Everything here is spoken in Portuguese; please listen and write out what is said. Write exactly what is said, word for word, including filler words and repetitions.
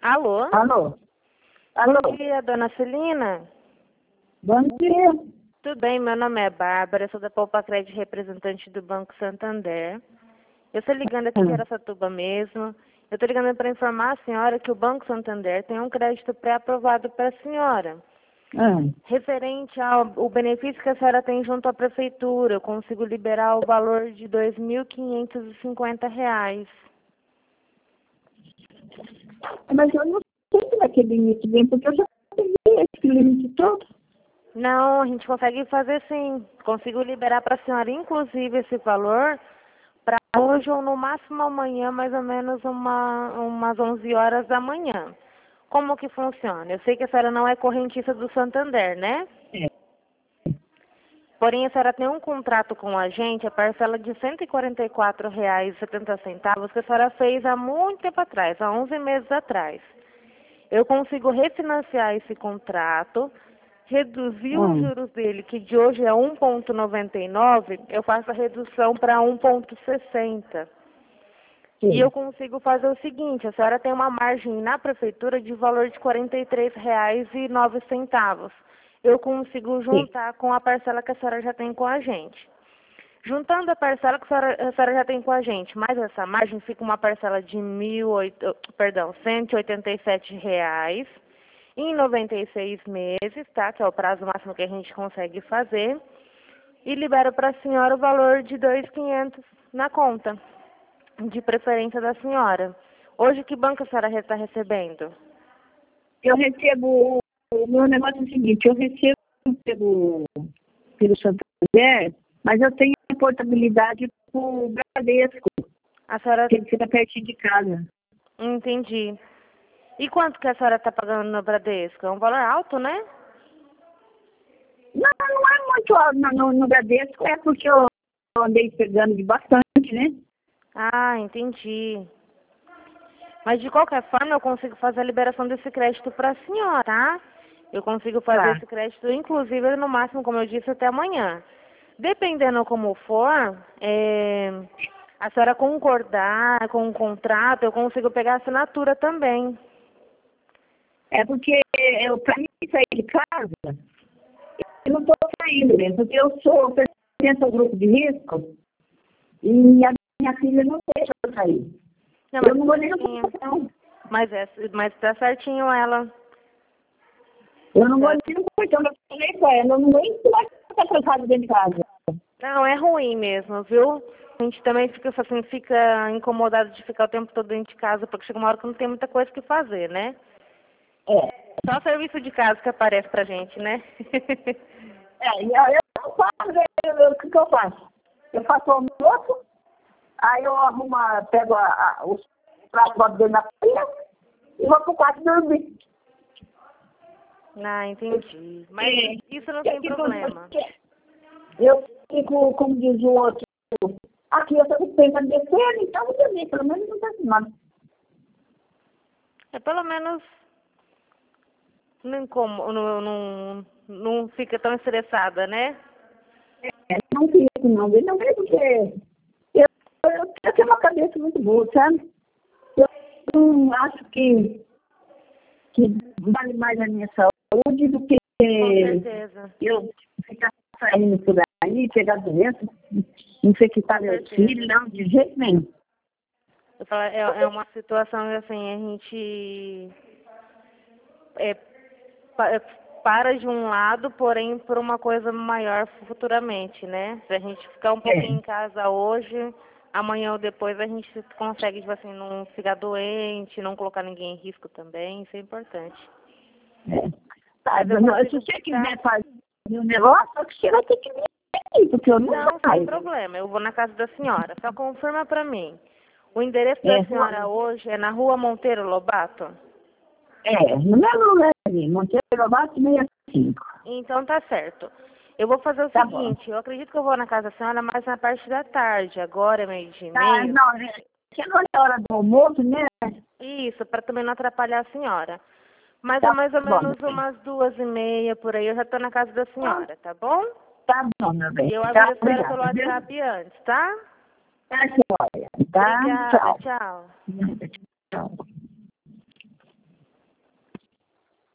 Alô? Alô? Alô? Bom dia, dona Celina. Bom dia. Tudo bem, meu nome é Bárbara, sou da Poupa Crédito, representante do Banco Santander. Eu estou ligando aqui de Hum. Araçatuba mesmo. Eu estou ligando para informar a senhora que o Banco Santander tem um crédito pré-aprovado para a senhora. Hum. Referente ao o benefício que a senhora tem junto à prefeitura, eu consigo liberar o valor de dois mil quinhentos e cinquenta reais. Mas eu não sei se naquele limite bem, porque eu já peguei esse limite todo. Não, a gente consegue fazer sim. Consigo liberar para a senhora, inclusive, esse valor para hoje ou no máximo amanhã, mais ou menos uma, umas onze horas da manhã. Como que funciona? Eu sei que a senhora não é correntista do Santander, né? É. Porém, a senhora tem um contrato com a gente, a parcela de cento e quarenta e quatro reais e setenta centavos que a senhora fez há muito tempo atrás, há onze meses atrás. Eu consigo refinanciar esse contrato, reduzir os Hum. juros dele, que de hoje é um vírgula noventa e nove, eu faço a redução para um vírgula sessenta. E eu Sim. consigo fazer o seguinte, a senhora tem uma margem na prefeitura de valor de quarenta e três reais e nove centavos. Eu consigo Sim. juntar com a parcela que a senhora já tem com a gente. Juntando a parcela que a senhora, a senhora já tem com a gente, mais essa margem, fica uma parcela de mil, oito, perdão, cento e oitenta e sete reais em noventa e seis meses, tá? Que é o prazo máximo que a gente consegue fazer. E libero para a senhora o valor de dois mil e quinhentos na conta, de preferência da senhora. Hoje, que banco a senhora está recebendo? Eu recebo, o meu negócio é o seguinte, eu recebo pelo, pelo Santander, mas eu tenho portabilidade pro Bradesco, A senhora... que ele fica pertinho de casa. Entendi. E quanto que a senhora está pagando no Bradesco? É um valor alto, né? Não, não é muito alto no, no, no Bradesco, é porque eu andei pegando de bastante, né? Ah, entendi. Mas de qualquer forma eu consigo fazer a liberação desse crédito para a senhora, tá? Eu consigo fazer Tá. esse crédito, inclusive, no máximo, como eu disse, até amanhã. Dependendo como for, é, a senhora concordar com o contrato, eu consigo pegar a assinatura também. É porque eu, para mim sair de casa, eu não estou saindo mesmo, porque eu sou, pertenço ao grupo de risco e a minha filha não deixa eu sair. Não, Eu mas não tá vou nem no certinho. portão. Mas, é, mas tá certinho ela. Eu não vou Tá. nem no portão, eu falei com ela, eu não vou nem ficar trancado dentro de casa. Não, é ruim mesmo, viu? A gente também fica assim, fica incomodado de ficar o tempo todo dentro de casa, porque chega uma hora que não tem muita coisa que fazer, né? É. Só serviço de casa que aparece pra gente, né? É, e eu, eu faço, eu, eu, o que, que eu faço? Eu faço o almoço, aí eu arrumo, a- pego a, a, os pratos boto dentro da pia e vou pro quarto dormir. Ah, entendi. Mas É, isso não eu tem fico, problema. eu fico, como diz o outro, aqui eu tô pensando descer, então eu dormir, pelo menos não tá nada. É pelo menos não, incomo- não, não, não fica tão estressada, né? É, não fico não, viu? Não vejo porque eu, eu, eu tenho uma cabeça muito boa, sabe? Eu não acho que, que vale mais a minha saúde do que Com certeza. eu ficar saindo por aí, pegar doença, infectar Com meus certeza. filhos, não, de jeito nenhum. Eu falo, é, é uma situação assim, a gente é, pa- é, para de um lado, porém por uma coisa maior futuramente, né? Se a gente ficar um É, pouquinho em casa hoje, amanhã ou depois a gente consegue, tipo assim, não ficar doente, não colocar ninguém em risco também, isso é importante. é. Tá, Mas eu não, se consigo você ficar... quiser fazer um negócio, você vai ter que vir aqui, porque eu não Não, sem saio. problema, eu vou na casa da senhora. Só confirma pra mim. O endereço da É, rua, senhora hoje é na rua Monteiro Lobato? é, no meu lugar ali, Monteiro Lobato sessenta e cinco. Então tá certo. Eu vou fazer o Tá bom. seguinte, eu acredito que eu vou na casa da senhora mais na parte da tarde, agora é meio dia e Tá, meio. não, é, chegou a hora do almoço, né? Isso, para também não atrapalhar a senhora. Mas é Tá mais ou bom, menos meu bem. umas duas e meia por aí, eu já tô na casa da senhora, tá bom? Tá bom, meu bem. E eu Tá, aviso a senhora pelo obrigada, viu? WhatsApp antes, tá? Tá, joia. Tá, Obrigada, tchau. tchau. Tchau.